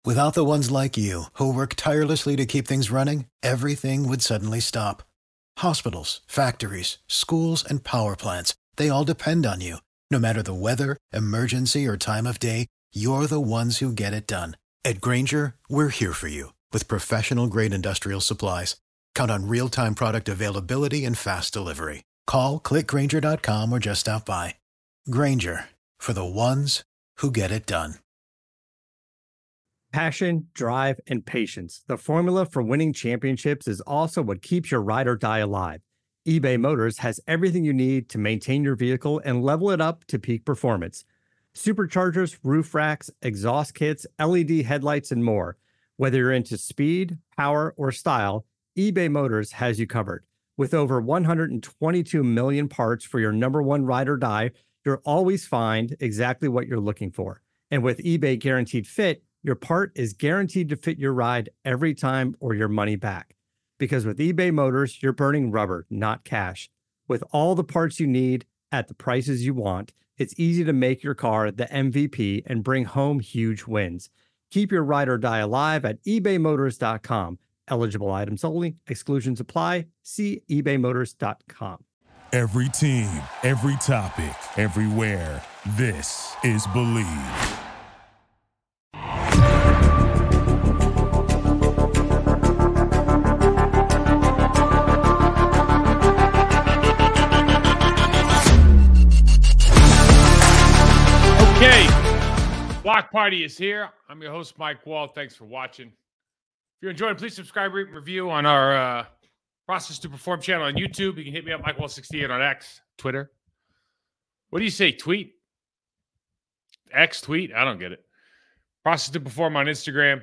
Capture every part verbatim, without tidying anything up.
Without the ones like you, who work tirelessly to keep things running, everything would suddenly stop. Hospitals, factories, schools, and power plants, they all depend on you. No matter the weather, emergency, or time of day, you're the ones who get it done. At Grainger, we're here for you with professional-grade industrial supplies. Count on real-time product availability and fast delivery. Call, click Grainger dot com, or just stop by. Grainger, for the ones who get it done. Passion, drive, and patience. The formula for winning championships is also what keeps your ride or die alive. eBay Motors has everything you need to maintain your vehicle and level it up to peak performance. Superchargers, roof racks, exhaust kits, L E D headlights, and more. Whether you're into speed, power, or style, eBay Motors has you covered. With over one hundred twenty-two million parts for your number one ride or die, you'll always find exactly what you're looking for. And with eBay Guaranteed Fit, your part is guaranteed to fit your ride every time or your money back. Because with eBay Motors, you're burning rubber, not cash. With all the parts you need at the prices you want, it's easy to make your car the M V P and bring home huge wins. Keep your ride or die alive at ebay motors dot com. Eligible items only. Exclusions apply. See ebay motors dot com. Every team, every topic, everywhere. This is Believe. Okay, Block Party is here. I'm your host, Mike Wall. Thanks for watching. If you're enjoying, please subscribe, rate, and review on our uh, Process to Perform channel on YouTube. You can hit me up, Mike Wall sixty-eight on X, Twitter. What do you say, tweet? X tweet? I don't get it. Process to Perform on Instagram.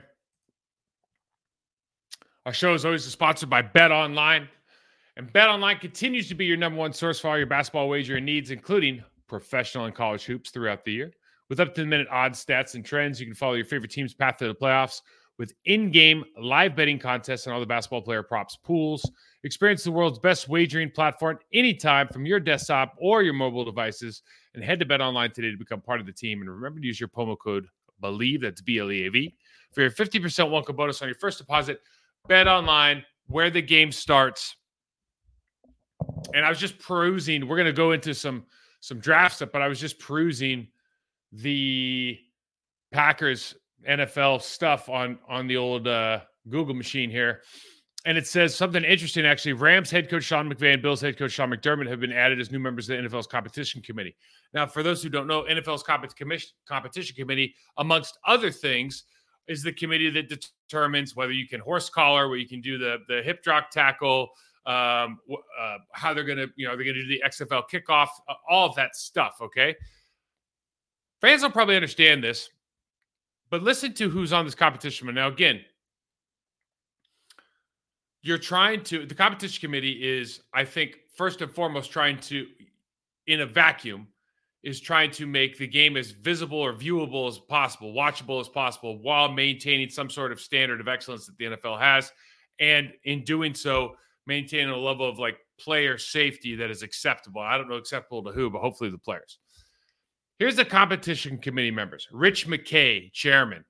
Our show is always sponsored by Bet Online. And Bet Online continues to be your number one source for all your basketball wagering needs, including professional and college hoops throughout the year. With up-to-the-minute odds, stats, and trends, you can follow your favorite team's path to the playoffs with in-game live betting contests and all the basketball player props pools. Experience the world's best wagering platform anytime from your desktop or your mobile devices. And head to BetOnline today to become part of the team. And remember to use your promo code BELIEVE, that's B L E A V, for your fifty percent welcome bonus on your first deposit. BetOnline, where the game starts. And I was just perusing. We're going to go into some, some draft stuff, but I was just perusing the Packers N F L stuff on, on the old uh, Google machine here. And it says something interesting, actually. Rams head coach Sean McVay and Bills head coach Sean McDermott have been added as new members of the N F L's competition committee. Now, for those who don't know, N F L's competition committee, amongst other things, is the committee that determines whether you can horse collar, where you can do the, the hip drop tackle, um, uh, how they're going to, you know, they're going to do the X F L kickoff, uh, all of that stuff, okay? Fans will probably understand this, but listen to who's on this competition. Now, again, you're trying to, the competition committee is, I think, first and foremost, trying to, in a vacuum, is trying to make the game as visible or viewable as possible, watchable as possible, while maintaining some sort of standard of excellence that the N F L has. And in doing so, maintaining a level of like player safety that is acceptable. I don't know acceptable to who, but hopefully the players. Here's the competition committee members. Rich McKay, chairman.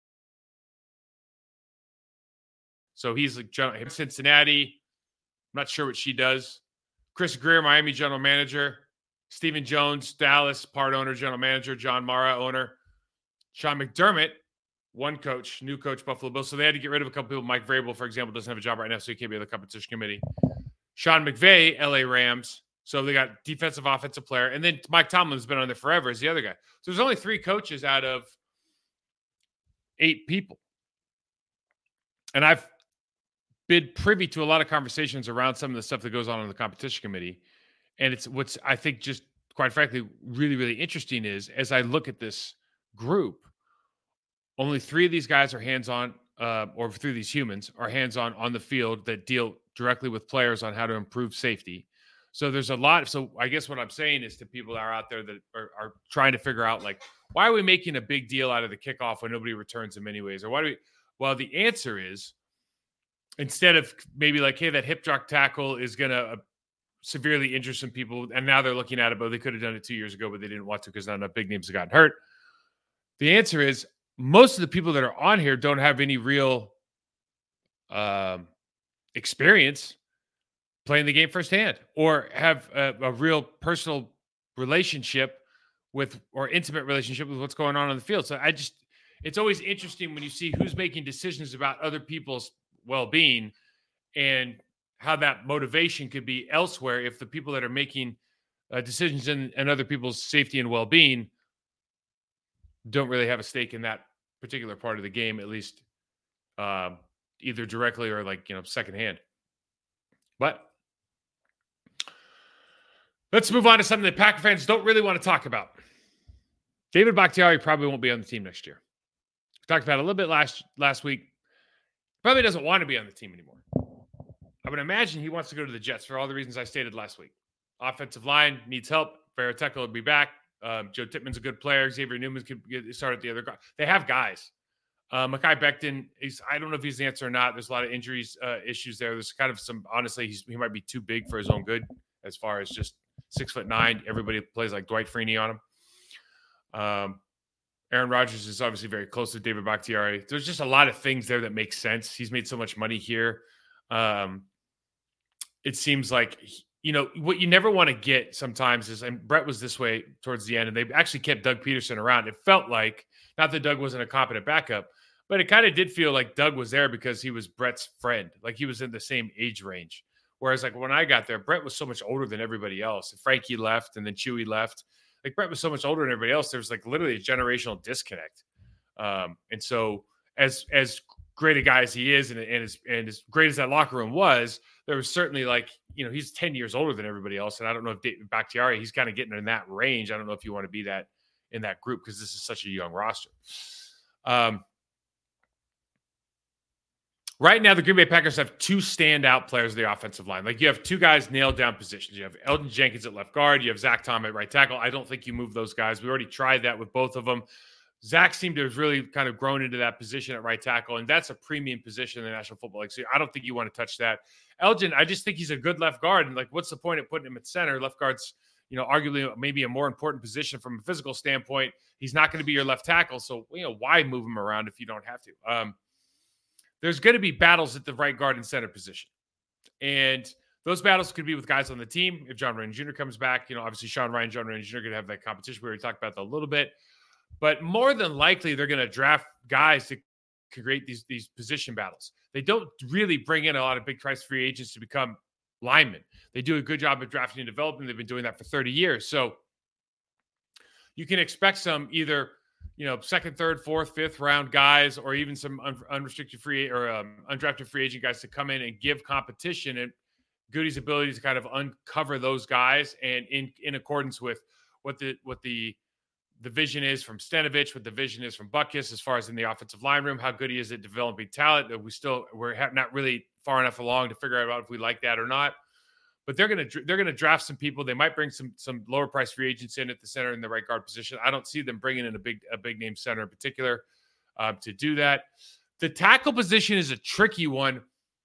So he's like Cincinnati. I'm not sure what she does. Chris Greer, Miami general manager. Stephen Jones, Dallas, part owner, general manager. John Mara, owner. Sean McDermott, one coach, new coach, Buffalo Bills. So they had to get rid of a couple people. Mike Vrabel, for example, doesn't have a job right now, so he can't be on the competition committee. Sean McVay, L A Rams. So they got defensive, offensive player. And then Mike Tomlin's been on there forever as the other guy. So there's only three coaches out of eight people. And I've been privy to a lot of conversations around some of the stuff that goes on in the competition committee. And it's what's, I think, just quite frankly, really, really interesting is as I look at this group, only three of these guys are hands-on, uh, or three of these humans are hands-on on the field that deal directly with players on how to improve safety. So there's a lot. So I guess what I'm saying is to people that are out there that are, are trying to figure out, like, why are we making a big deal out of the kickoff when nobody returns in many ways? Or why do we? Well, the answer is instead of maybe like, hey, that hip drop tackle is going to uh, severely injure some people. And now they're looking at it, but they could have done it two years ago, but they didn't want to because not enough big names have gotten hurt. The answer is most of the people that are on here don't have any real um, experience playing the game firsthand or have a, a real personal relationship with or intimate relationship with what's going on on the field. So I just, it's always interesting when you see who's making decisions about other people's well-being and how that motivation could be elsewhere if the people that are making uh, decisions in, in other people's safety and well-being don't really have a stake in that particular part of the game, at least um, either directly or like, you know, secondhand. But let's move on to something that Packer fans don't really want to talk about. David Bakhtiari probably won't be on the team next year. We talked about it a little bit last last week. Probably doesn't want to be on the team anymore. I would imagine he wants to go to the Jets for all the reasons I stated last week. Offensive line needs help. Farrell will be back. Um, Joe Tippmann's a good player. Xavier Newman could get started at the other guy. They have guys. Uh, Mekhi Becton, he's, I don't know if he's the answer or not. There's a lot of injuries uh, issues there. There's kind of some, honestly, he's, he might be too big for his own good as far as just six foot nine. Everybody plays like Dwight Freeney on him. Um, Aaron Rodgers is obviously very close to David Bakhtiari. There's just a lot of things there that make sense. He's made so much money here. Um, it seems like, you know, what you never want to get sometimes is, and Brett was this way towards the end, and they actually kept Doug Peterson around. It felt like, not that Doug wasn't a competent backup, but it kind of did feel like Doug was there because he was Brett's friend. Like he was in the same age range. Whereas like when I got there, Brett was so much older than everybody else. Frankie left and then Chewy left. Like Brett was so much older than everybody else. There was like literally a generational disconnect. Um, and so as, as great a guy as he is and, and, as, and as great as that locker room was, there was certainly like, you know, he's ten years older than everybody else. And I don't know if David Bakhtiari, he's kind of getting in that range. I don't know if you want to be that in that group because this is such a young roster. Um, right now, the Green Bay Packers have two standout players of the offensive line. Like you have two guys nailed down positions. You have Elgton Jenkins at left guard. You have Zach Tom at right tackle. I don't think you move those guys. We already tried that with both of them. Zach seemed to have really kind of grown into that position at right tackle, and that's a premium position in the National Football League. So I don't think you want to touch that. Elgin, I just think he's a good left guard, and like, what's the point of putting him at center? Left guard's, you know, arguably maybe a more important position from a physical standpoint. He's not going to be your left tackle, so you know why move him around if you don't have to. Um, there's going to be battles at the right guard and center position, and those battles could be with guys on the team. If John Ryan Junior comes back, you know, obviously Sean Ryan, John Ryan Junior are going to have that competition. We already talked about that a little bit. But more than likely, they're going to draft guys to create these, these position battles. They don't really bring in a lot of big price free agents to become linemen. They do a good job of drafting and developing. They've been doing that for thirty years. So you can expect some either, you know, second, third, fourth, fifth round guys, or even some un- unrestricted free or um, undrafted free agent guys to come in and give competition, and Goody's ability to kind of uncover those guys and in, in accordance with what the, what the, the vision is from Stenavich, what the vision is from Butkus, as far as in the offensive line room, how good he is at developing talent. We still, we're not really far enough along to figure out if we like that or not, but they're going to, they're going to draft some people. They might bring some, some lower price free agents in at the center in the right guard position. I don't see them bringing in a big, a big name center in particular uh, to do that. The tackle position is a tricky one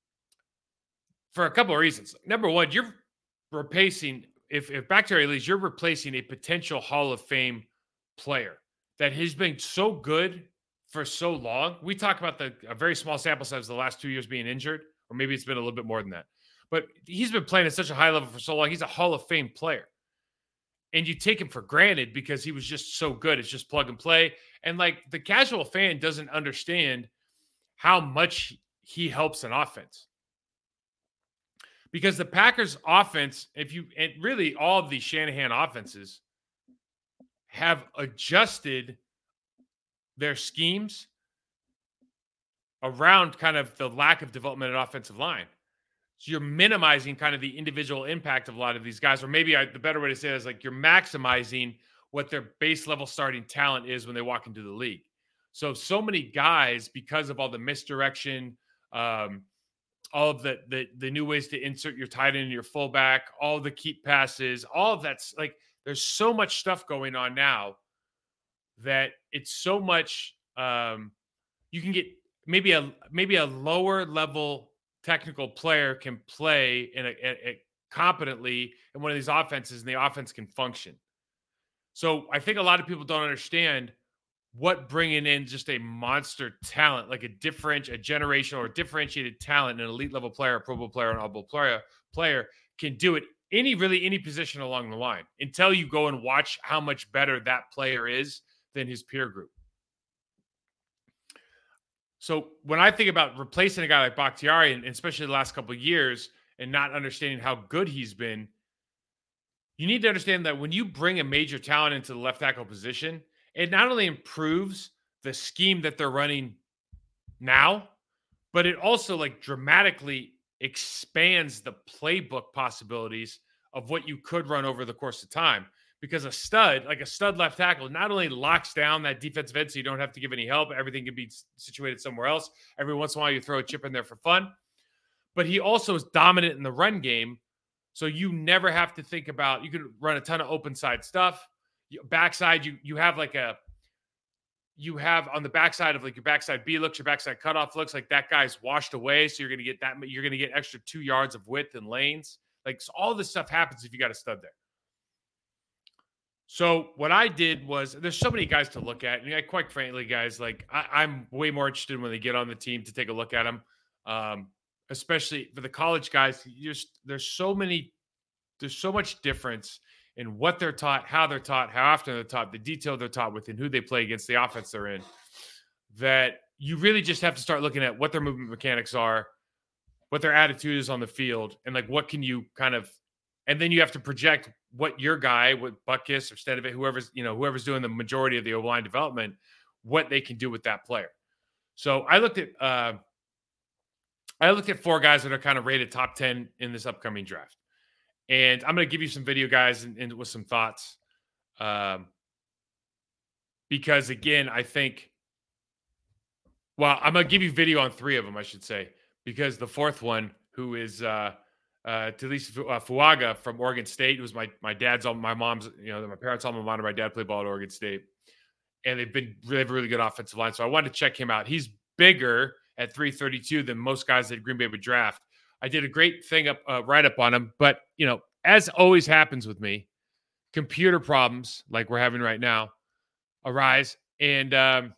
for a couple of reasons. Number one, you're replacing, if, if Bakhtiari leaves, you're replacing a potential Hall of Fame player that has been so good for so long. We talk about the a very small sample size the last two years being injured, or maybe it's been a little bit more than that. But he's been playing at such a high level for so long. He's a Hall of Fame player. And you take him for granted because he was just so good. It's just plug and play. And like the casual fan doesn't understand how much he helps an offense. Because the Packers offense, if you, and really all of these Shanahan offenses have adjusted their schemes around kind of the lack of development at offensive line. So you're minimizing kind of the individual impact of a lot of these guys, or maybe I, the better way to say it is like you're maximizing what their base level starting talent is when they walk into the league. So, so many guys, because of all the misdirection, um, all of the, the the new ways to insert your tight end and your fullback, all the keep passes, all of that's like, there's so much stuff going on now that it's so much um, you can get maybe a maybe a lower level technical player can play in a, a, a competently in one of these offenses, and the offense can function. So I think a lot of people don't understand what bringing in just a monster talent, like a different, a generational or differentiated talent, an elite level player, a Pro Bowl player, an All Bowl player, player can do it any really any position along the line until you go and watch how much better that player is than his peer group. So when I think about replacing a guy like Bakhtiari, and especially the last couple of years, and not understanding how good he's been, you need to understand that when you bring a major talent into the left tackle position, it not only improves the scheme that they're running now, but it also like dramatically expands the playbook possibilities of what you could run over the course of time. Because a stud, like a stud left tackle, not only locks down that defensive end so you don't have to give any help, everything can be situated somewhere else. Every once in a while you throw a chip in there for fun. But he also is dominant in the run game, so you never have to think about, you can run a ton of open side stuff. Backside, you you have like a, you have on the backside of like your backside B looks, your backside cutoff looks like that guy's washed away. So you're going to get that, you're going to get extra two yards of width and lanes. Like so all this stuff happens if you got a stud there. So what I did was, there's so many guys to look at. And quite frankly, guys, like I, I'm way more interested when they get on the team to take a look at them. Um, especially for the college guys, you just, there's so many, there's so much difference in what they're taught, how they're taught, how often they're taught, the detail they're taught with, and who they play against, the offense they're in, that you really just have to start looking at what their movement mechanics are, what their attitude is on the field, and like what can you kind of, and then you have to project what your guy, what Butkus or Stenavich, whoever's, you know, whoever's doing the majority of the O-line development, what they can do with that player. So I looked at, uh, I looked at four guys that are kind of rated top ten in this upcoming draft. And I'm going to give you some video, guys, and, and with some thoughts. Um, because, again, I think, well, I'm going to give you video on three of them, I should say, because the fourth one, who is uh, uh, Talisa Fuaga from Oregon State, who was my my dad's, my mom's, you know, my parents' alma mater. My dad played ball at Oregon State. And they've been really, really good offensive line. So I wanted to check him out. He's bigger at three thirty-two than most guys that Green Bay would draft. I did a great thing up, uh, write up on him, but you know, as always happens with me, computer problems like we're having right now arise, and um,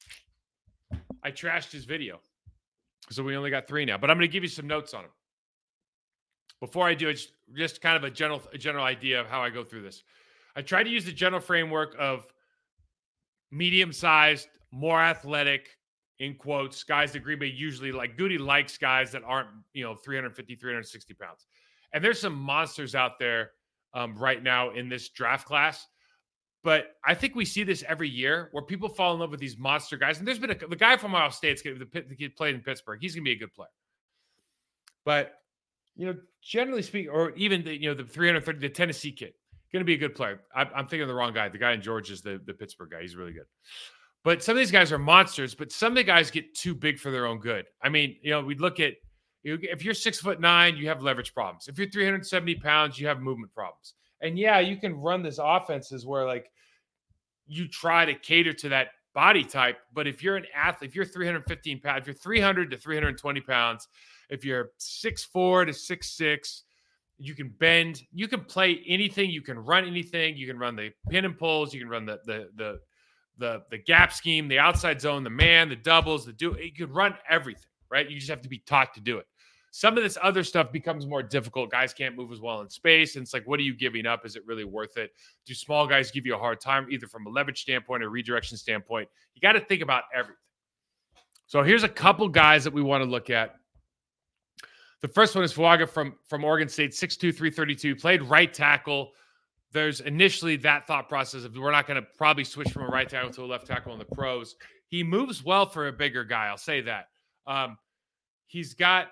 I trashed his video, so we only got three now. But I'm going to give you some notes on him. Before I do it, just, just kind of a general, a general idea of how I go through this. I try to use the general framework of medium-sized, more athletic, in quotes, guys that Green Bay usually like. Goody likes guys that aren't, you know, three fifty, three sixty pounds. And there's some monsters out there um, right now in this draft class. But I think we see this every year where people fall in love with these monster guys. And there's been a, the guy from Ohio State, the, the kid played in Pittsburgh. He's going to be a good player. But, you know, generally speaking, or even the, you know, the three thirty, the Tennessee kid, going to be a good player. I, I'm thinking of the wrong guy. The guy in Georgia is the, the Pittsburgh guy. He's really good. But some of these guys are monsters, but some of the guys get too big for their own good. I mean, you know, we look at, you know, if you're six foot nine, you have leverage problems. If you're three hundred seventy pounds, you have movement problems. And yeah, you can run this offenses where like you try to cater to that body type. But if you're an athlete, if you're three hundred fifteen pounds, if you're three hundred to three hundred twenty pounds, if you're six four to six six, you can bend, you can play anything, you can run anything, you can run the pin and pulls, you can run the the the the the gap scheme, the outside zone, the man, the doubles, the do. You can run everything, right? You just have to be taught to do it. Some of this other stuff becomes more difficult. Guys can't move as well in space. And it's like, what are you giving up? Is it really worth it? Do small guys give you a hard time, either from a leverage standpoint or redirection standpoint? You got to think about everything. So here's a couple guys that we want to look at. The first one is Fuaga from, from Oregon State, six two, three thirty-two, played right tackle. There's initially that thought process of we're not going to probably switch from a right tackle to a left tackle in the pros. He moves well for a bigger guy. I'll say that. Um, he's got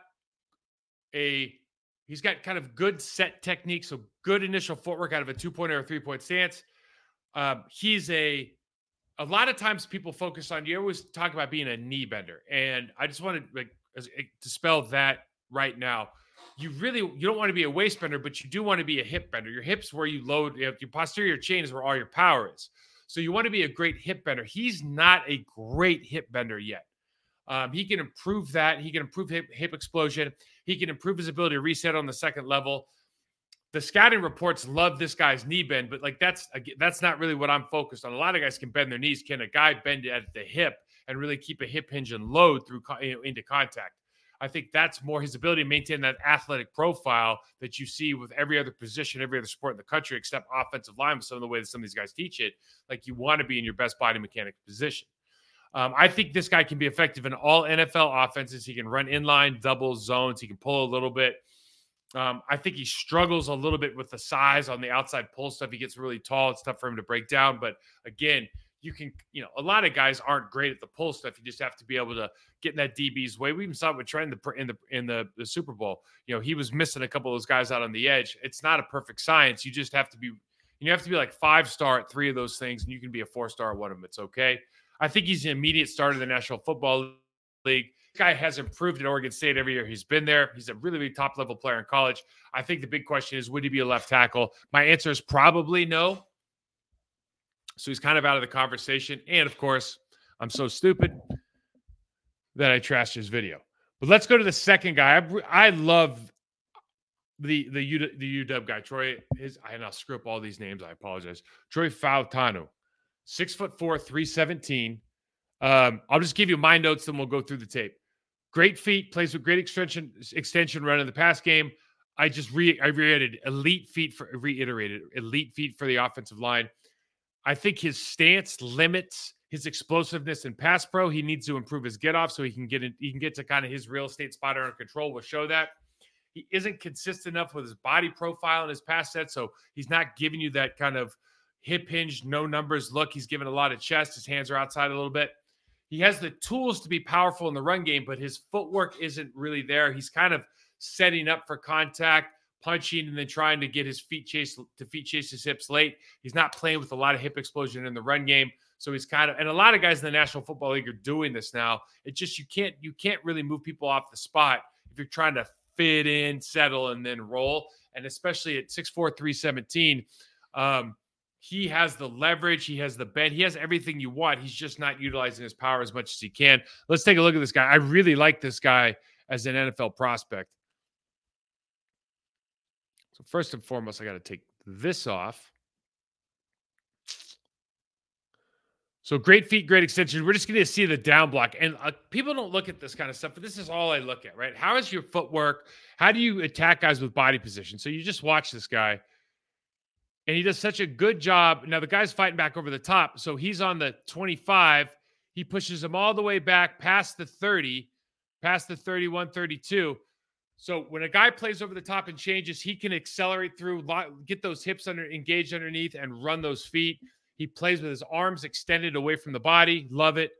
a, he's got kind of good set technique. So good initial footwork out of a two point or a three point stance. Um, he's a, a lot of times people focus on, you always talk about being a knee bender. And I just wanted like, to spell that right now. You really, you don't want to be a waist bender, but you do want to be a hip bender. Your hips where you load, you know, your posterior chain is where all your power is. So you want to be a great hip bender. He's not a great hip bender yet. Um, he can improve that. He can improve hip, hip explosion. He can improve his ability to reset on the second level. the scouting reports love this guy's knee bend, but like that's that's not really what I'm focused on. A lot of guys can bend their knees. Can a guy bend it at the hip and really keep a hip hinge and load through you know, into contact? I think that's more his ability to maintain that athletic profile that you see with every other position, every other sport in the country, except offensive line, with some of the way that some of these guys teach it. Like you want to be in your best body mechanic position. Um, I think this guy can be effective in all N F L offenses. He can run inline, doubles, zones. He can pull a little bit. Um, I think he struggles a little bit with the size on the outside pull stuff. He gets really tall. It's tough for him to break down. But again, you can, you know, a lot of guys aren't great at the pull stuff. You just have to be able to get in that D B's way. We even saw it with Trent in the in the in the, the Super Bowl. You know, he was missing a couple of those guys out on the edge. It's not a perfect science. You just have to be, you have to be like five star at three of those things, and you can be a four star at one of them. It's okay. I think he's an immediate starter in the National Football League. This guy has improved at Oregon State every year he's been there. He's a really, really top-level player in college. I think the big question is, would he be a left tackle? My answer is probably no. So he's kind of out of the conversation. And, of course, I'm so stupid that I trashed his video. But let's go to the second guy. I, I love the the, U, the U W guy, Troy. His, and I'll screw up all these names. I apologize. Troy Fautanu. Six foot four, three seventeen. Um, I'll just give you my notes, then we'll go through the tape. Great feet, plays with great extension extension run in the pass game. I just re I reiterated elite feet for reiterated elite feet for the offensive line. I think his stance limits his explosiveness in pass pro. He needs to improve his get off so he can get in, he can get to kind of his real estate spot under control. We'll show that. He isn't consistent enough with his body profile and his pass set, so he's not giving you that kind of hip hinge, no numbers look. He's given a lot of chest. His hands are outside a little bit. He has the tools to be powerful in the run game, but his footwork isn't really there. He's kind of setting up for contact, punching, and then trying to get his feet chase to feet chase his hips late. He's not playing with a lot of hip explosion in the run game. So he's kind of, and a lot of guys in the National Football League are doing this now. It's just, you can't, you can't really move people off the spot if you're trying to fit in, settle, and then roll. And especially at six four, three seventeen, um, he has the leverage. He has the bend. He has everything you want. He's just not utilizing his power as much as he can. Let's take a look at this guy. I really like this guy as an N F L prospect. So first and foremost, I got to take this off. So great feet, great extension. We're just going to see the down block. And uh, people don't look at this kind of stuff, but this is all I look at, right? How is your footwork? How do you attack guys with body position? So you just watch this guy. And he does such a good job. Now, the guy's fighting back over the top. So he's on the twenty-five. He pushes him all the way back past the thirty, past the thirty-one, thirty-two. So when a guy plays over the top and changes, he can accelerate through, get those hips under engaged underneath and run those feet. He plays with his arms extended away from the body. Love it.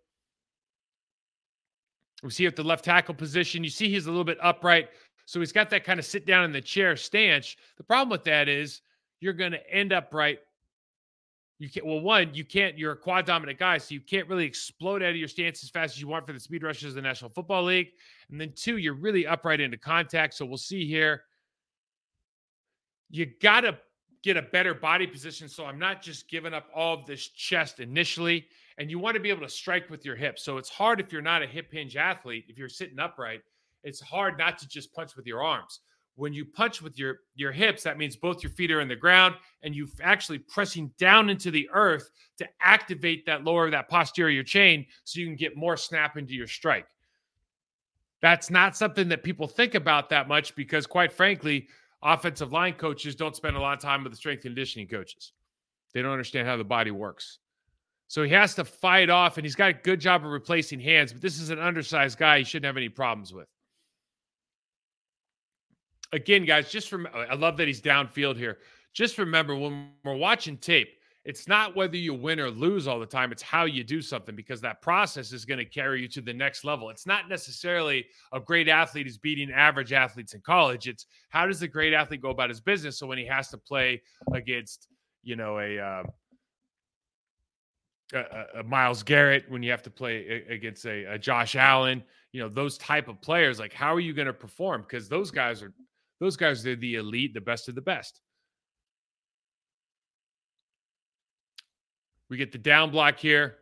We see at the left tackle position, you see he's a little bit upright. So he's got that kind of sit down in the chair stance. The problem with that is, you're going to end up right. You can't, well, one, you can't, you're a quad dominant guy, so you can't really explode out of your stance as fast as you want for the speed rushes of the National Football League. And then two, you're really upright into contact. So we'll see here. You got to get a better body position. So I'm not just giving up all of this chest initially. And you want to be able to strike with your hips. So it's hard if you're not a hip hinge athlete, if you're sitting upright, it's hard not to just punch with your arms. When you punch with your, your hips, that means both your feet are in the ground and you're actually pressing down into the earth to activate that lower, that posterior chain so you can get more snap into your strike. That's not something that people think about that much because, quite frankly, offensive line coaches don't spend a lot of time with the strength and conditioning coaches. They don't understand how the body works. So he has to fight off, and he's got a good job of replacing hands, but this is an undersized guy he shouldn't have any problems with. Again, guys, just remember, I love that he's downfield here. Just remember, when we're watching tape, it's not whether you win or lose all the time. It's how you do something, because that process is going to carry you to the next level. It's not necessarily a great athlete is beating average athletes in college. It's how does the great athlete go about his business? So when he has to play against, you know, a, uh, a, a Myles Garrett, when you have to play against a, a Josh Allen, you know, those type of players, like how are you going to perform? Because those guys are Those guys, they're the elite, the best of the best. We get the down block here.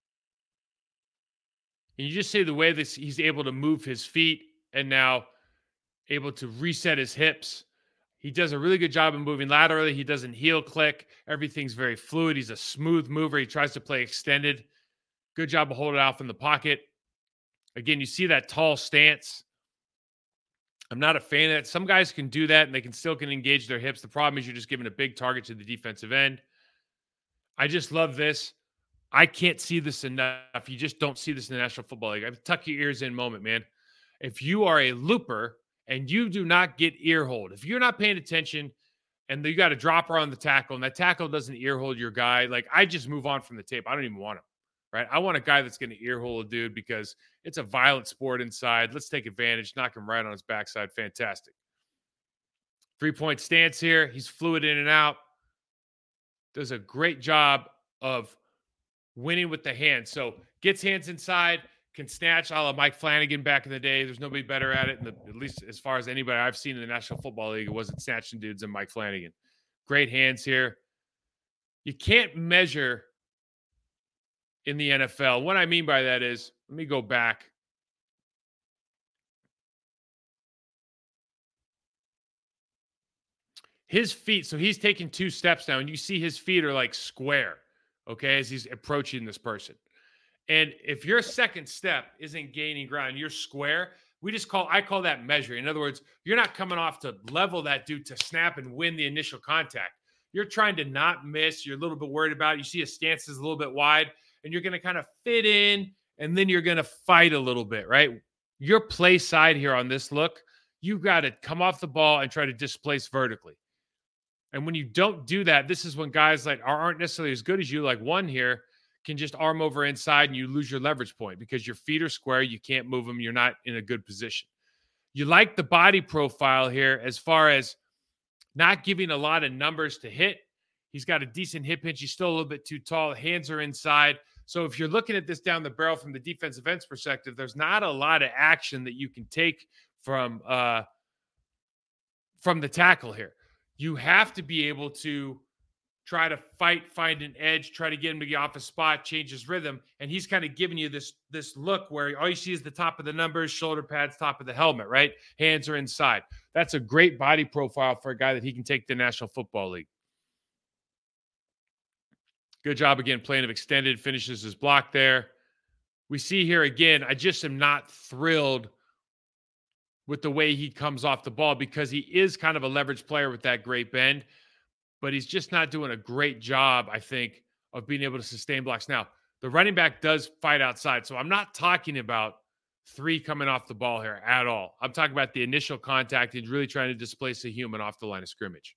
And you just see the way this he's able to move his feet and now able to reset his hips. He does a really good job of moving laterally. He doesn't heel click. Everything's very fluid. He's a smooth mover. He tries to play extended. Good job of holding it off in the pocket. Again, you see that tall stance. I'm not a fan of that. Some guys can do that, and they can still can engage their hips. The problem is you're just giving a big target to the defensive end. I just love this. I can't see this enough. You just don't see this in the National Football League. I tuck your ears in moment, man. If you are a looper and you do not get ear hold, if you're not paying attention and you got a dropper on the tackle and that tackle doesn't ear hold your guy, like I just move on from the tape. I don't even want him, right? I want a guy that's going to ear hold a dude because it's a violent sport inside. Let's take advantage, knock him right on his backside. Fantastic. Three-point stance here. He's fluid in and out. Does a great job of winning with the hands. So gets hands inside, can snatch a la Mike Flanagan back in the day. There's nobody better at it, in the, at least as far as anybody I've seen in the National Football League. It wasn't snatching dudes than Mike Flanagan. Great hands here. You can't measure in the N F L. What I mean by that is, let me go back. His feet, so he's taking two steps now, and you see his feet are like square, okay, as he's approaching this person. And if your second step isn't gaining ground, you're square, we just call, I call that measuring. In other words, you're not coming off to level that dude to snap and win the initial contact. You're trying to not miss. You're a little bit worried about it. You see his stance is a little bit wide, and you're going to kind of fit in, and then you're going to fight a little bit, right? Your play side here on this look, you got to come off the ball and try to displace vertically. And when you don't do that, this is when guys like aren't necessarily as good as you, like one here, can just arm over inside and you lose your leverage point because your feet are square. You can't move them. You're not in a good position. You like the body profile here as far as not giving a lot of numbers to hit. He's got a decent hip hinge. He's still a little bit too tall. Hands are inside. So if you're looking at this down the barrel from the defensive end's perspective, there's not a lot of action that you can take from, uh, from the tackle here. You have to be able to try to fight, find an edge, try to get him to get off a spot, change his rhythm. And he's kind of giving you this, this look where all you see is the top of the numbers, shoulder pads, top of the helmet, right? Hands are inside. That's a great body profile for a guy that he can take to the National Football League. Good job again, playing of extended, finishes his block there. We see here again, I just am not thrilled with the way he comes off the ball because he is kind of a leverage player with that great bend, but he's just not doing a great job, I think, of being able to sustain blocks. Now, the running back does fight outside, so I'm not talking about three coming off the ball here at all. I'm talking about the initial contact and really trying to displace a human off the line of scrimmage.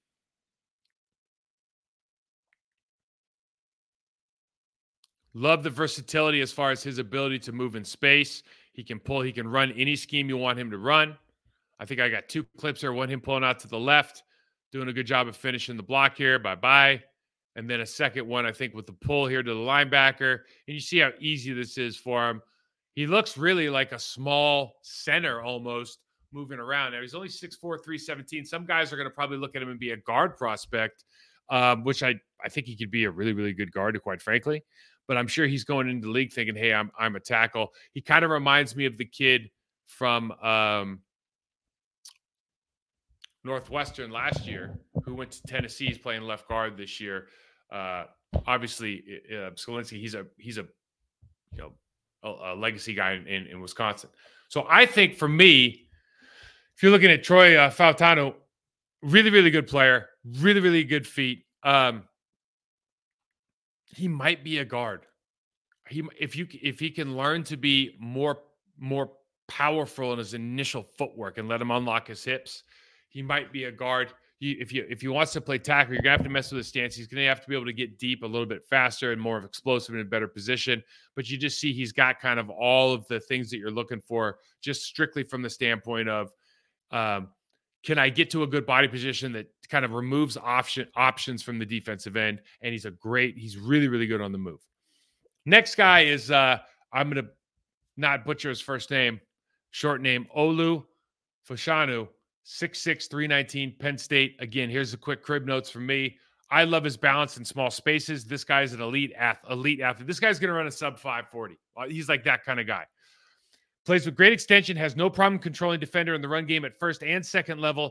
Love the versatility as far as his ability to move in space. He can pull, he can run any scheme you want him to run. I think I got two clips here. One, him pulling out to the left, doing a good job of finishing the block here. Bye-bye. And then a second one, I think, with the pull here to the linebacker. And you see how easy this is for him. He looks really like a small center almost moving around. Now, he's only six four, three seventeen. Some guys are going to probably look at him and be a guard prospect, um, which I, I think he could be a really, really good guard, quite frankly. But I'm sure he's going into the league thinking, hey, I'm I'm a tackle. He kind of reminds me of the kid from um, Northwestern last year who went to Tennessee. He's playing left guard this year. Uh, obviously, uh, Skolinski, he's a he's a you know a, a legacy guy in, in, in Wisconsin. So I think for me, if you're looking at Troy uh, Fautanu, really, really good player, really, really good feet. Um, He might be a guard. He if you if he can learn to be more more powerful in his initial footwork and let him unlock his hips, he might be a guard. He, if you if he wants to play tackle, you're gonna have to mess with his stance. He's gonna have to be able to get deep a little bit faster and more of explosive in a better position. But you just see he's got kind of all of the things that you're looking for, just strictly from the standpoint of um, can I get to a good body position that kind of removes option options from the defensive end? And he's a great, he's really, really good on the move. Next guy is, uh, I'm going to not butcher his first name, short name, Olu Fashanu, six six, three nineteen, Penn State. Again, here's the quick crib notes from me. I love his balance in small spaces. This guy's an elite athlete. Elite athlete. This guy's going to run a sub five forty. He's like that kind of guy. Plays with great extension, has no problem controlling defender in the run game at first and second level.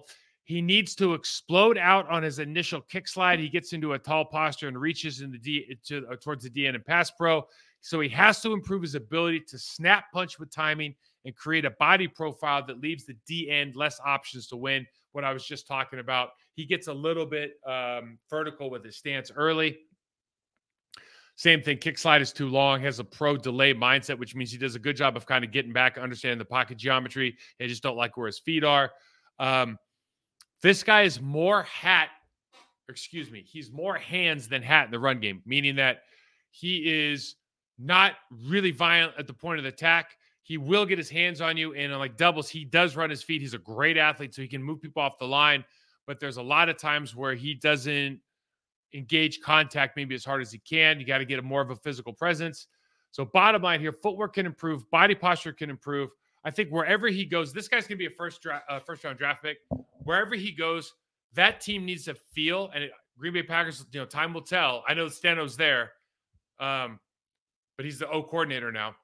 He needs to explode out on his initial kick slide. He gets into a tall posture and reaches in the D to, uh, towards the D N and pass pro. So he has to improve his ability to snap punch with timing and create a body profile that leaves the D end less options to win. What I was just talking about. He gets a little bit um, vertical with his stance early. Same thing. Kick slide is too long. Has a pro delay mindset, which means he does a good job of kind of getting back, understanding the pocket geometry. They just don't like where his feet are. Um, This guy is more hat, excuse me, he's more hands than hat in the run game, meaning that he is not really violent at the point of the attack. He will get his hands on you, and like doubles, he does run his feet. He's a great athlete, so he can move people off the line, but there's a lot of times where he doesn't engage contact maybe as hard as he can. You got to get a more of a physical presence. So bottom line here, footwork can improve, body posture can improve. I think wherever he goes, this guy's going to be a first dra- uh, first round draft pick. Wherever he goes, that team needs to feel, and it, Green Bay Packers, you know, time will tell. I know Stano's there, um, but he's the O coordinator now.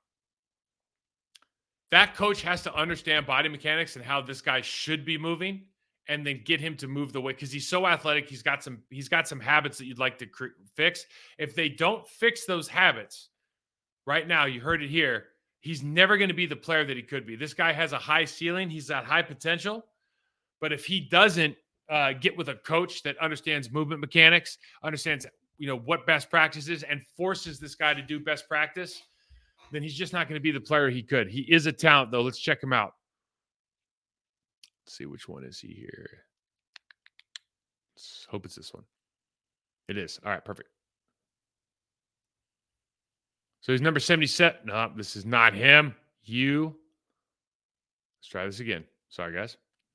That coach has to understand body mechanics and how this guy should be moving, and then get him to move the way, because he's so athletic. He's got some he's got some habits that you'd like to cre- fix. If they don't fix those habits right now, you heard it here. He's never going to be the player that he could be. This guy has a high ceiling. He's got high potential. But if he doesn't uh, get with a coach that understands movement mechanics, understands, you know, what best practice is, and forces this guy to do best practice, then he's just not going to be the player he could. He is a talent, though. Let's check him out. Let's see, which one is he here? Let's hope it's this one. It is. All right, perfect. So he's number seventy-seven. No, this is not him. You. Let's try this again. Sorry, guys.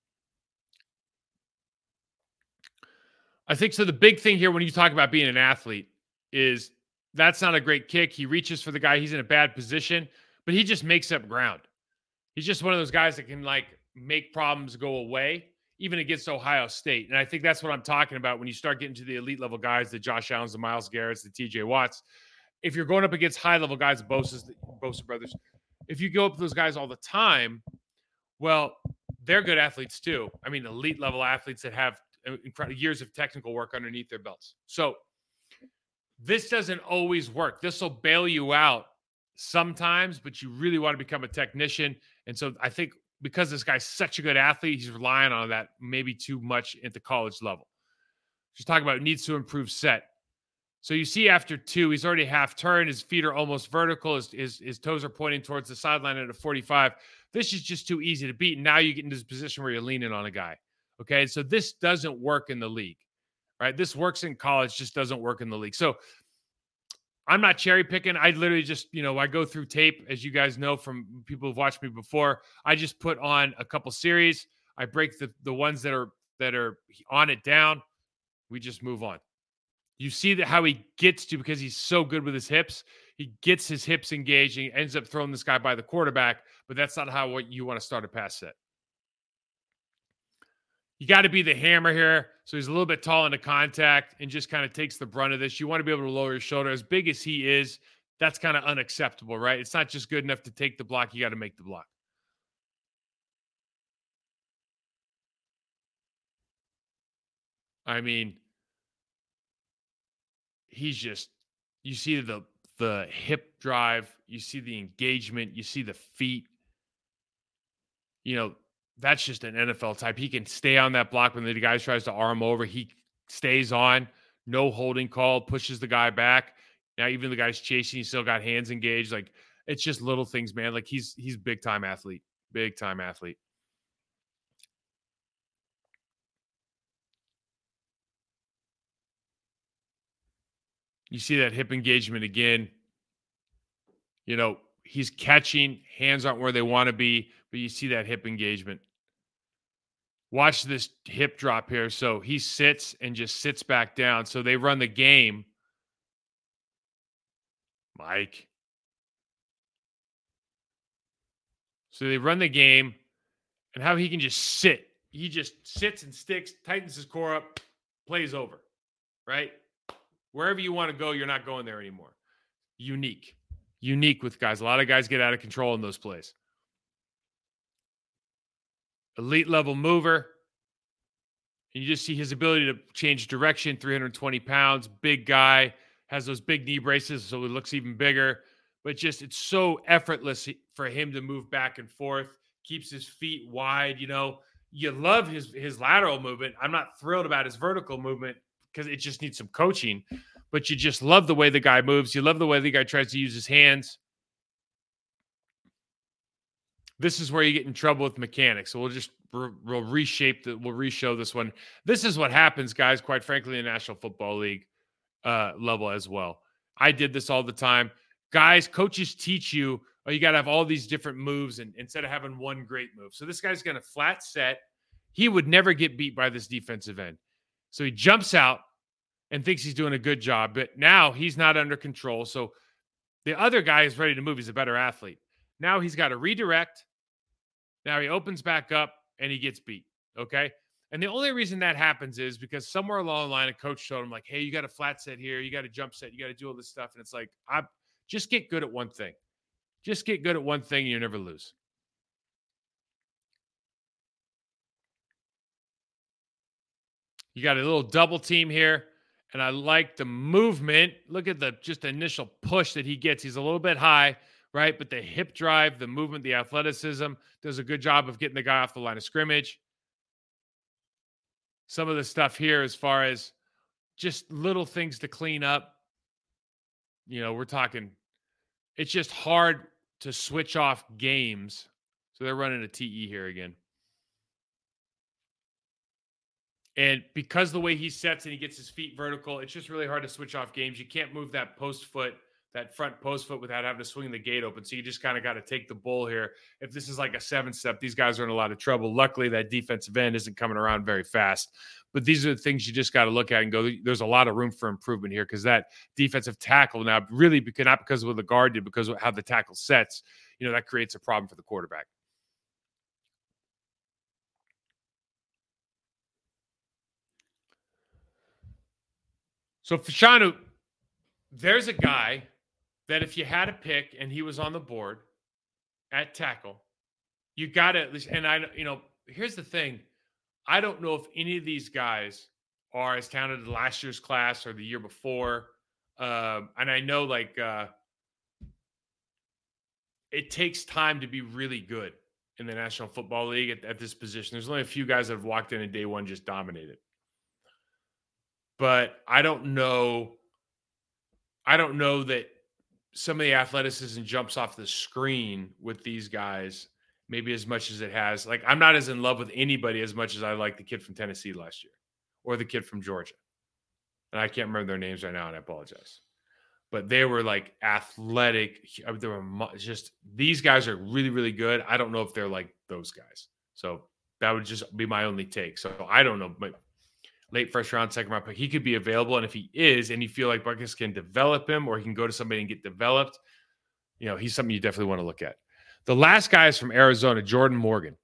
I think so. The big thing here when you talk about being an athlete is that's not a great kick. He reaches for the guy. He's in a bad position, but he just makes up ground. He's just one of those guys that can like make problems go away, even against Ohio State. And I think that's what I'm talking about when you start getting to the elite level guys, the Josh Allens, the Myles Garretts, the T J Watts. If you're going up against high level guys, the Bosa's, the Bosa brothers, if you go up to those guys all the time, well, they're good athletes too. I mean, elite level athletes that have incredible years of technical work underneath their belts. So this doesn't always work. This will bail you out sometimes, but you really want to become a technician. And so I think because this guy's such a good athlete, he's relying on that maybe too much at the college level. Just talking about needs to improve set. So you see after two, he's already half turned. His feet are almost vertical. His, his, his toes are pointing towards the sideline at a forty-five. This is just too easy to beat. And now you get into this position where you're leaning on a guy. Okay, so this doesn't work in the league, right? This works in college, just doesn't work in the league. So I'm not cherry picking. I literally just, you know, I go through tape, as you guys know from people who've watched me before. I just put on a couple series. I break the, the ones that are that are on it down. We just move on. You see that how he gets to, because he's so good with his hips, he gets his hips engaged and ends up throwing this guy by the quarterback, but that's not how what you want to start a pass set. You got to be the hammer here. So he's a little bit tall into contact and just kind of takes the brunt of this. You want to be able to lower your shoulder. As big as he is, that's kind of unacceptable, right? It's not just good enough to take the block. You got to make the block. I mean, he's just, you see the the hip drive, you see the engagement, you see the feet. You know, that's just an N F L type. He can stay on that block when the guy tries to arm over. He stays on, no holding call, pushes the guy back. Now, even the guy's chasing, he's still got hands engaged. Like, it's just little things, man. Like, he's he's big time athlete, big time athlete. You see that hip engagement again. You know, he's catching, hands aren't where they want to be, but you see that hip engagement. Watch this hip drop here. So he sits and just sits back down. So they run the game. Mike. So they run the game, and how he can just sit. He just sits and sticks, tightens his core up, plays over, right? Wherever you want to go, you're not going there anymore. Unique. Unique with guys. A lot of guys get out of control in those plays. Elite level mover. And you just see his ability to change direction, three hundred twenty pounds, big guy, has those big knee braces, so it looks even bigger. But just it's so effortless for him to move back and forth, keeps his feet wide. You know, you love his his lateral movement. I'm not thrilled about his vertical movement because it just needs some coaching. But you just love the way the guy moves. You love the way the guy tries to use his hands. This is where you get in trouble with mechanics. So we'll just we'll reshape the we'll reshow this one. This is what happens, guys, quite frankly, in the National Football League uh, level as well. I did this all the time. Guys, coaches teach you, oh, you got to have all these different moves and instead of having one great move. So this guy's going to flat set. He would never get beat by this defensive end. So he jumps out and thinks he's doing a good job, but now he's not under control. So the other guy is ready to move. He's a better athlete. Now he's got to redirect. Now he opens back up and he gets beat. Okay. And the only reason that happens is because somewhere along the line, a coach told him, like, hey, you got a flat set here. You got a jump set. You got to do all this stuff. And it's like, I just get good at one thing. Just get good at one thing and you never lose. You got a little double team here. And I like the movement. Look at the just initial push that he gets. He's a little bit high, right? But the hip drive, the movement, the athleticism does a good job of getting the guy off the line of scrimmage. Some of the stuff here as far as just little things to clean up. You know, we're talking, it's just hard to switch off games. So they're running a T E here again. And because the way he sets and he gets his feet vertical, it's just really hard to switch off games. You can't move that post foot, that front post foot without having to swing the gate open. So you just kind of got to take the bull here. If this is like a seven step, these guys are in a lot of trouble. Luckily, that defensive end isn't coming around very fast. But these are the things you just got to look at and go, there's a lot of room for improvement here because that defensive tackle now really, not because of what the guard did, because of how the tackle sets, you know, that creates a problem for the quarterback. So Fashanu, there's a guy that if you had a pick and he was on the board at tackle, you got to at least, and I, you know, here's the thing. I don't know if any of these guys are as talented as last year's class or the year before. Um, and I know like uh, it takes time to be really good in the National Football League at, at this position. There's only a few guys that have walked in and day one just dominated. But I don't know. I don't know that some of the athleticism jumps off the screen with these guys, maybe as much as it has. Like, I'm not as in love with anybody as much as I like the kid from Tennessee last year or the kid from Georgia. And I can't remember their names right now, and I apologize. But they were like athletic. They were just, these guys are really, really good. I don't know if they're like those guys. So that would just be my only take. So I don't know. But late first round, second round pick, he could be available. And if he is, and you feel like Butkus can develop him or he can go to somebody and get developed, you know, he's something you definitely want to look at. The last guy is from Arizona, Jordan Morgan.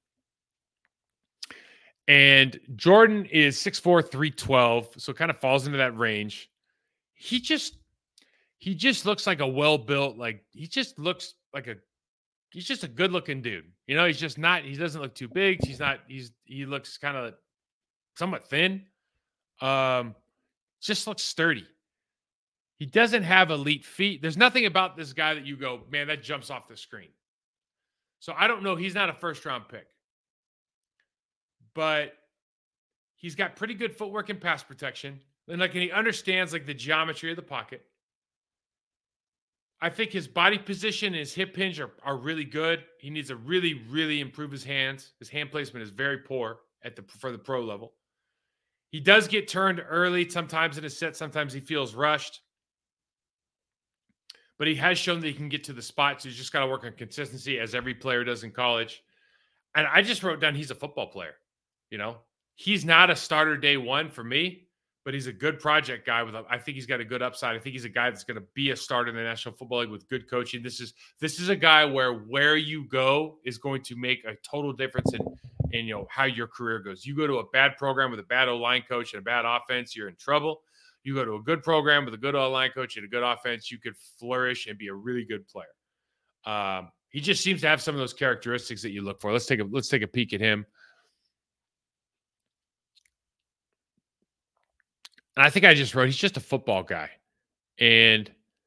And Jordan is six four, three twelve, so kind of falls into that range. He just, he just looks like a well-built, like he just looks like a, he's just a good-looking dude. You know, he's just not, he doesn't look too big. He's not, he's, he looks kind of somewhat thin. Um, just looks sturdy. He doesn't have elite feet. There's nothing about this guy that you go, man, that jumps off the screen. So I don't know. He's not a first round pick, but he's got pretty good footwork and pass protection. And like, and he understands like the geometry of the pocket. I think his body position and his hip hinge are, are really good. He needs to really, really improve his hands. His hand placement is very poor at the, for the pro level. He does get turned early sometimes in a set. Sometimes he feels rushed. But he has shown that he can get to the spot. So he's just got to work on consistency as every player does in college. And I just wrote down he's a football player. You know, he's not a starter day one for me, but he's a good project guy. With a, I think he's got a good upside. I think he's a guy that's going to be a starter in the National Football League with good coaching. This is this is a guy where where you go is going to make a total difference in, in you know how your career goes. You go to a bad program with a bad O-line coach and a bad offense, you're in trouble. You go to a good program with a good O-line coach and a good offense, you could flourish and be a really good player. Um, he just seems to have some of those characteristics that you look for. Let's take a let's take a peek at him. And I think I just wrote, he's just a football guy. And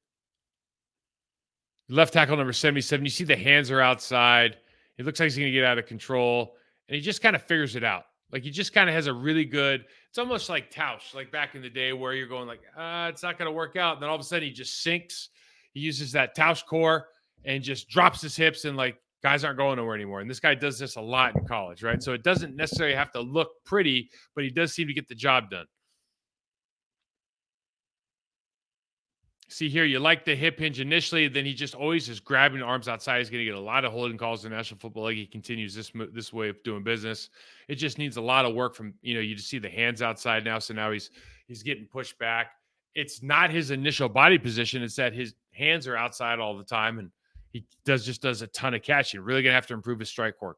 left tackle number seventy-seven, you see the hands are outside. It looks like he's going to get out of control. And he just kind of figures it out. Like he just kind of has a really good, it's almost like Tausch, like back in the day where you're going like, ah, it's not going to work out. And then all of a sudden he just sinks. He uses that Tausch core and just drops his hips and like guys aren't going nowhere anymore. And this guy does this a lot in college, right? So it doesn't necessarily have to look pretty, but he does seem to get the job done. See here, you like the hip hinge initially, then he just always is grabbing arms outside. He's going to get a lot of holding calls in the National Football League. He continues this this way of doing business. It just needs a lot of work from, you know, you just see the hands outside now. So now he's he's getting pushed back. It's not his initial body position. It's that his hands are outside all the time, and he does just does a ton of catching. Really going to have to improve his strike work.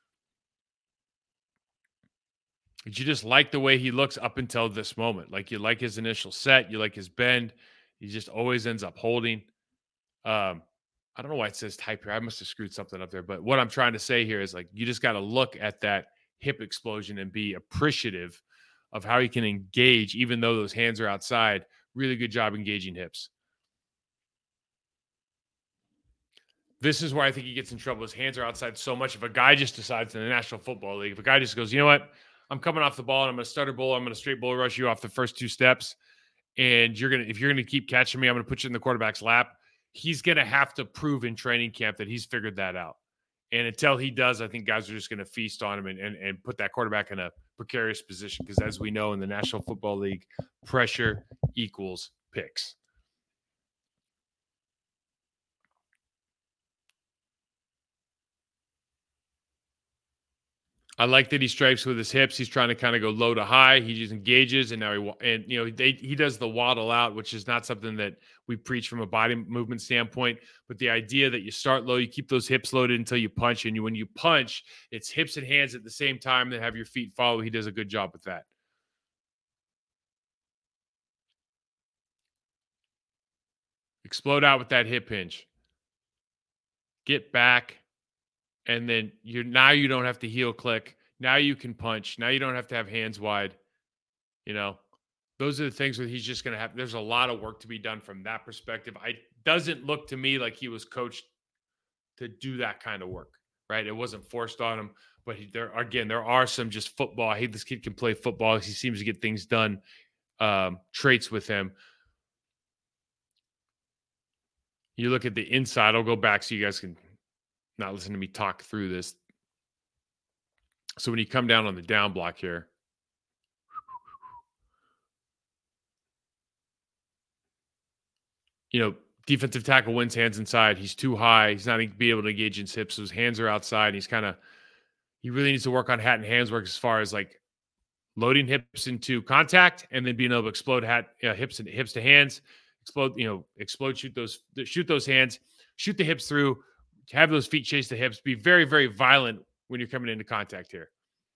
But you just like the way he looks up until this moment. Like you like his initial set. You like his bend. He just always ends up holding. Um, I don't know why it says type here. I must have screwed something up there. But what I'm trying to say here is like you just got to look at that hip explosion and be appreciative of how he can engage, even though those hands are outside. Really good job engaging hips. This is where I think he gets in trouble. His hands are outside so much. If a guy just decides in the National Football League, if a guy just goes, you know what, I'm coming off the ball and I'm going to stutter bull, I'm going to straight bull rush you off the first two steps. And you're gonna, if you're gonna keep catching me, I'm gonna put you in the quarterback's lap. He's gonna have to prove in training camp that he's figured that out. And until he does, I think guys are just gonna feast on him and and, and put that quarterback in a precarious position. Because as we know in the National Football League, pressure equals picks. I like that he strikes with his hips. He's trying to kind of go low to high. He just engages, and now he and you know they, he does the waddle out, which is not something that we preach from a body movement standpoint. But the idea that you start low, you keep those hips loaded until you punch, and you when you punch, it's hips and hands at the same time. Then have your feet follow. He does a good job with that. Explode out with that hip hinge. Get back. And then you're now you don't have to heel click. Now you can punch. Now you don't have to have hands wide. You know, those are the things where he's just going to have. There's a lot of work to be done from that perspective. It doesn't look to me like he was coached to do that kind of work, right? It wasn't forced on him. But he, there again, there are some just football. I hate this kid can play football. He seems to get things done. Um, traits with him. You look at the inside. I'll go back so you guys can not listen to me talk through this. So when you come down on the down block here, you know, defensive tackle wins hands inside. He's too high. He's not going to be able to engage his hips. So his hands are outside. And he's kind of, he really needs to work on hat and hands work as far as like loading hips into contact and then being able to explode hat, uh, hips and hips to hands, explode, you know, explode, shoot those, shoot those hands, shoot the hips through, have those feet chase the hips, be very, very violent when you're coming into contact here.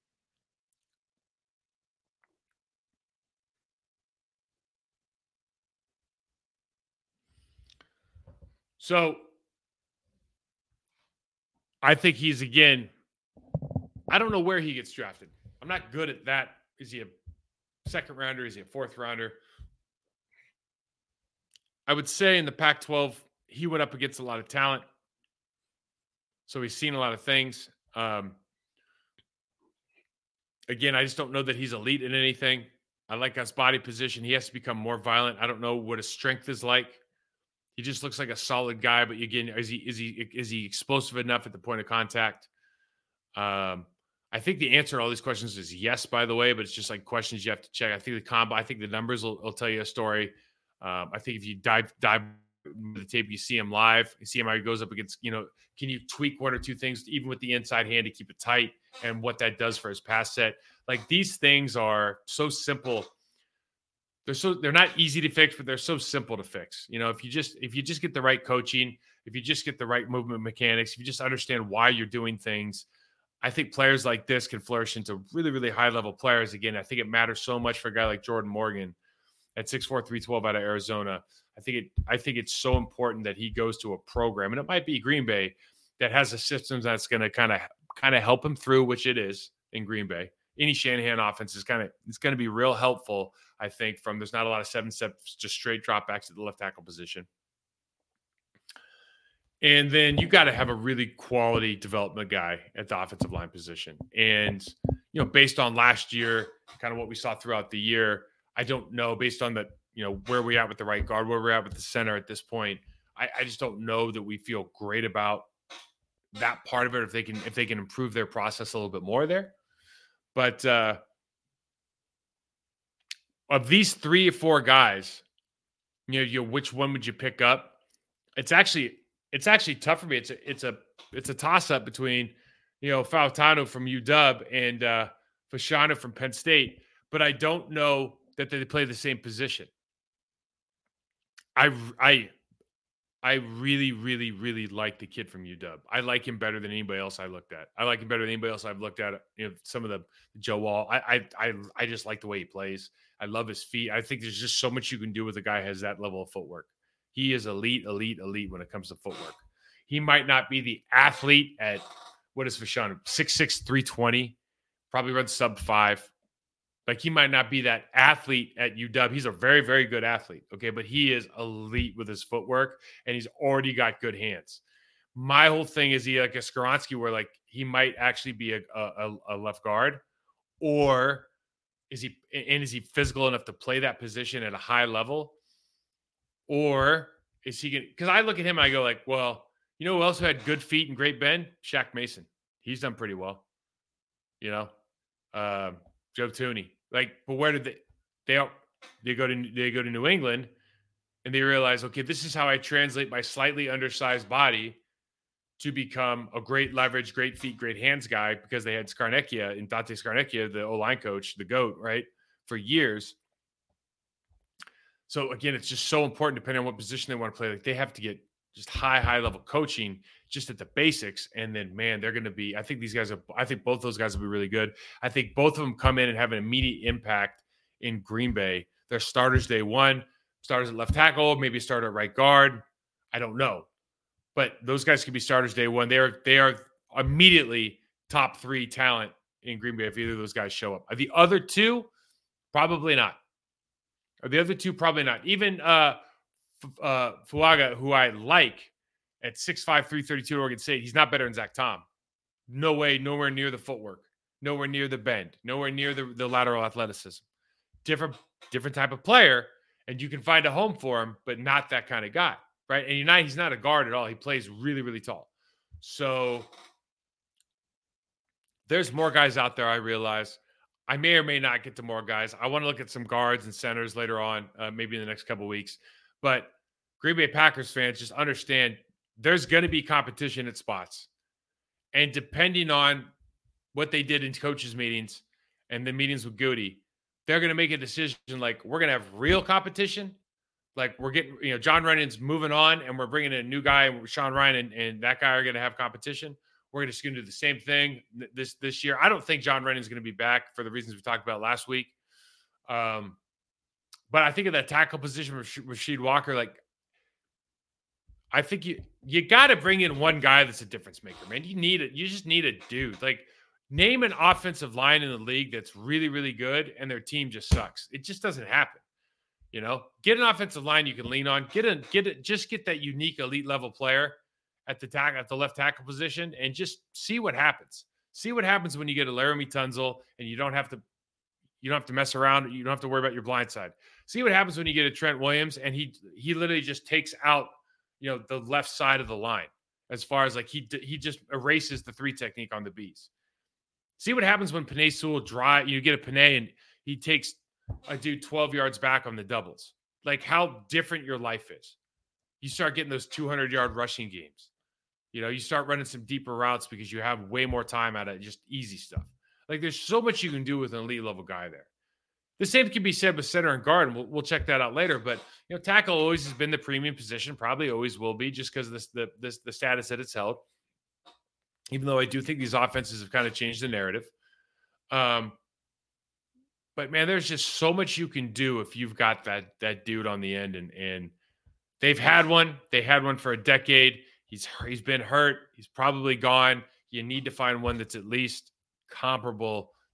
So I think he's, again, I don't know where he gets drafted. I'm not good at that. Is he a second rounder? Is he a fourth rounder? I would say in the Pac twelve, he went up against a lot of talent. So he's seen a lot of things. Um, again, I just don't know that he's elite in anything. I like his body position. He has to become more violent. I don't know what his strength is like. He just looks like a solid guy, but again, is he is he is he explosive enough at the point of contact? Um, I think the answer to all these questions is yes, by the way, but it's just like questions you have to check. I think the combo, I think the numbers will, will tell you a story. Um, I think if you dive dive the tape, you see him live, you see him how he goes up against, you know, can you tweak one or two things, even with the inside hand, to keep it tight, and what that does for his pass set. Like, these things are so simple. They're so they're not easy to fix, but they're so simple to fix. You know, if you just if you just get the right coaching, if you just get the right movement mechanics, if you just understand why you're doing things, I think players like this can flourish into really, really high level players. Again, I think it matters so much for a guy like Jordan Morgan at six four, three twelve out of Arizona. I think it I think it's so important that he goes to a program, and it might be Green Bay, that has a system that's going to kind of kind of help him through, which it is in Green Bay. any Shanahan offense is kind of it's going to be real helpful. I think from there's not a lot of seven steps, just straight dropbacks at the left tackle position. And then you got to have a really quality development guy at the offensive line position. And, you know, based on last year, kind of what we saw throughout the year, I don't know based on the, you know, where we're at with the right guard, where we're at with the center at this point. I, I just don't know that we feel great about that part of it. If they can, if they can improve their process a little bit more there. But uh, of these three or four guys, you know, you know, which one would you pick up? It's actually, It's actually tough for me. It's a it's a it's a toss up between, you know, Fautanu from U W and uh, Fashanu from Penn State, but I don't know that they play the same position. I I I really really really like the kid from U W. I like him better than anybody else I looked at. I like him better than anybody else I've looked at. You know, some of the Joe Wall. I I I, I just like the way he plays. I love his feet. I think there's just so much you can do with a guy who has that level of footwork. He is elite, elite, elite when it comes to footwork. He might not be the athlete at, what is Fashanu? six six, three twenty, probably runs sub five. Like he might not be that athlete at U W. He's a very, very good athlete, okay? But he is elite with his footwork, and he's already got good hands. My whole thing is he like a Skoronski where like he might actually be a, a, a left guard, or is he, and is he physical enough to play that position at a high level? Or is he going to – because I look at him and I go like, well, you know who else had good feet and great bend? Shaq Mason. He's done pretty well. You know? Um, Joe Thuney. Like, but where did they – they they go to they go to New England and they realize, okay, this is how I translate my slightly undersized body to become a great leverage, great feet, great hands guy because they had Scarnecchia and Dante Scarnecchia, the O-line coach, the GOAT, right, for years. So, again, it's just so important depending on what position they want to play. Like, they have to get just high, high-level coaching just at the basics. And then, man, they're going to be – I think these guys are – I think both those guys will be really good. I think both of them come in and have an immediate impact in Green Bay. They're starters day one, starters at left tackle, maybe a starter at right guard. I don't know. But those guys could be starters day one. They are, they are immediately top three talent in Green Bay if either of those guys show up. The other two, probably not. Or the other two, probably not. Even uh, uh, Fuaga, who I like at six five, three thirty-two at Oregon State, he's not better than Zach Tom. No way, nowhere near the footwork, nowhere near the bend, nowhere near the, the lateral athleticism. Different, different type of player, and you can find a home for him, but not that kind of guy, right? And you're not, he's not a guard at all. He plays really, really tall. So there's more guys out there, I realize. I may or may not get to more guys. I want to look at some guards and centers later on, uh, maybe in the next couple of weeks. But Green Bay Packers fans, just understand there's going to be competition at spots. And depending on what they did in coaches' meetings and the meetings with Goody, they're going to make a decision like, we're going to have real competition. Like, we're getting, you know, John Rennan's moving on, and we're bringing in a new guy, and Sean Ryan and, and that guy are going to have competition. We're just going to do the same thing this this year. I don't think John Rennan's going to be back for the reasons we talked about last week. Um, but I think of that tackle position with Rasheed Walker, like, I think you you got to bring in one guy that's a difference maker, man. You need it. You just need a dude. Like, name an offensive line in the league that's really, really good, and their team just sucks. It just doesn't happen. You know, get an offensive line you can lean on. Get a get it. Just get that unique elite level player at the tack at the left tackle position, and just see what happens. See what happens when you get a Laramie Tunzel and you don't have to you don't have to mess around. You don't have to worry about your blind side. See what happens when you get a Trent Williams and he he literally just takes out, you know, the left side of the line as far as like he he just erases the three technique on the Bs. See what happens when Penei Sewell dry. You get a Penei and he takes a dude twelve yards back on the doubles. Like, how different your life is. You start getting those two hundred yard rushing games. You know, you start running some deeper routes because you have way more time out of just easy stuff. Like, there's so much you can do with an elite level guy there. The same can be said with center and guard, and we'll, we'll check that out later. But, you know, tackle always has been the premium position, probably always will be, just because of this, the, this, the status that it's held. Even though I do think these offenses have kind of changed the narrative. Um, but, man, there's just so much you can do if you've got that that dude on the end. And, and they've had one. They had one for a decade. He's he's been hurt. He's probably gone. You need to find one that's at least comparable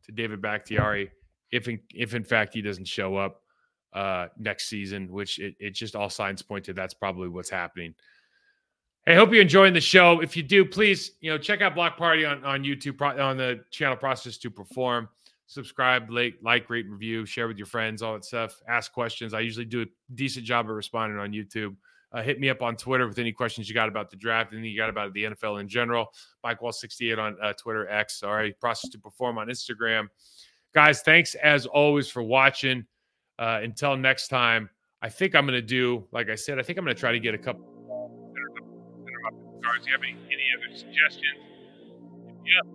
to David Bakhtiari if in, if in fact he doesn't show up uh, next season, which it, it just all signs point to that's probably what's happening. Hey, hope you're enjoying the show. If you do, please, you know, check out Block Party on, on YouTube, on the channel Process to Perform. Subscribe, like, like, rate, review, share with your friends, all that stuff. Ask questions. I usually do a decent job of responding on YouTube. Uh, hit me up on Twitter with any questions you got about the draft, anything you got about the N F L in general. Mike Wall sixty-eight on uh, Twitter, X. Sorry, Process to Perform on Instagram. Guys, thanks as always for watching. Uh, until next time, I think I'm going to do, like I said, I think I'm going to try to get a couple cards. Do you have any, any other suggestions? Yeah.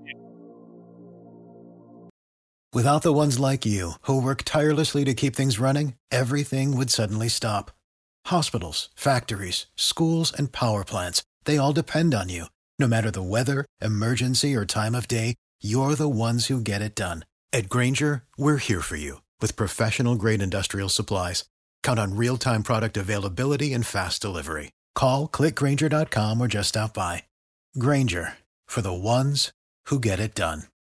Without the ones like you, who work tirelessly to keep things running, everything would suddenly stop. Hospitals, factories, schools, and power plants, they all depend on you. No matter the weather, emergency, or time of day, you're the ones who get it done. At Grainger, we're here for you with professional-grade industrial supplies. Count on real-time product availability and fast delivery. Call, click Grainger dot com, or just stop by. Grainger, for the ones who get it done.